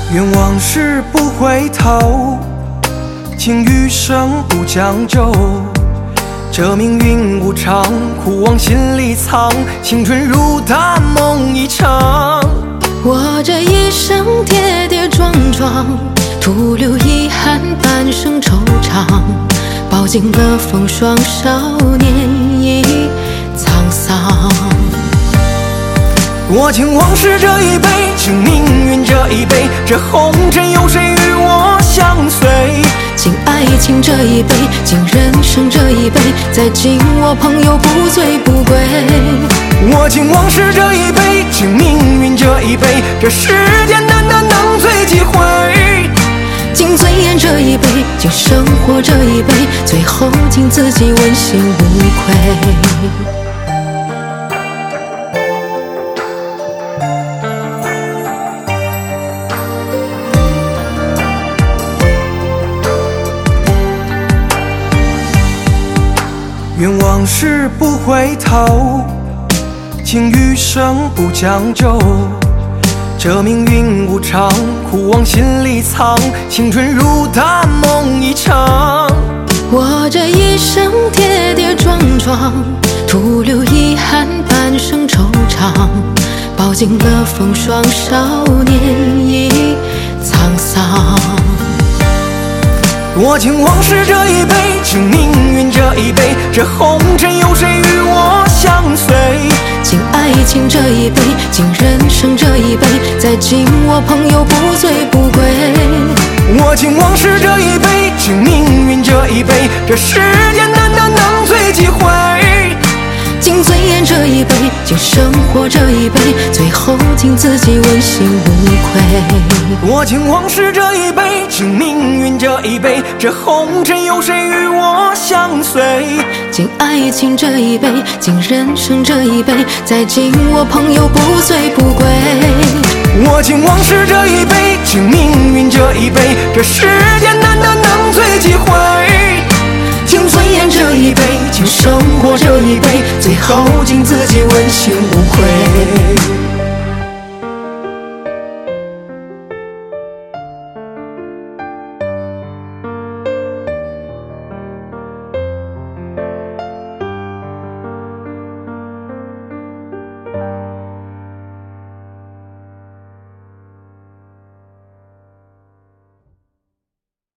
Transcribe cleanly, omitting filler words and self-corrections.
愿往事不回头，请余生不将就。这命运无常，苦往心里藏，青春如淡梦一场。 我这一生跌跌撞撞，徒留遗憾，半生惆怅。饱经了风霜，少年已沧桑。 我敬往事这一杯，敬命运这一杯，这红尘有谁与我相随？ 敬爱情这一杯，敬人生这一杯，再敬我朋友不醉不归。 我敬往事这一杯，敬命运这一杯，这世间难得能醉几回。 敬尊严这一杯，敬生活这一杯，最后敬自己问心无愧。 愿往事不回头，请余生不将就。这命运无常，苦往心里藏，青春如淡梦一场。 我这一生跌跌撞撞，徒留遗憾，半生惆怅。饱经了风霜，少年已沧桑。 我敬往事这一杯，敬命运这一杯，这红尘有谁与我相随？ 敬爱情这一杯，敬人生这一杯，再敬我朋友不醉不归。 我敬往事这一杯，敬命运这一杯，这世间难得能醉几回。 敬尊严这一杯，敬生活这一杯，最后敬自己问心无愧。 我敬往事这一杯，敬命运这一杯，这红尘有谁与我相随？ 敬爱情这一杯，敬人生这一杯，再敬我朋友不醉不归。 我敬往事这一杯，敬命运这一杯，这世间难得能醉几回。敬尊严这一杯，敬生活这一杯，最后敬自己问心无愧。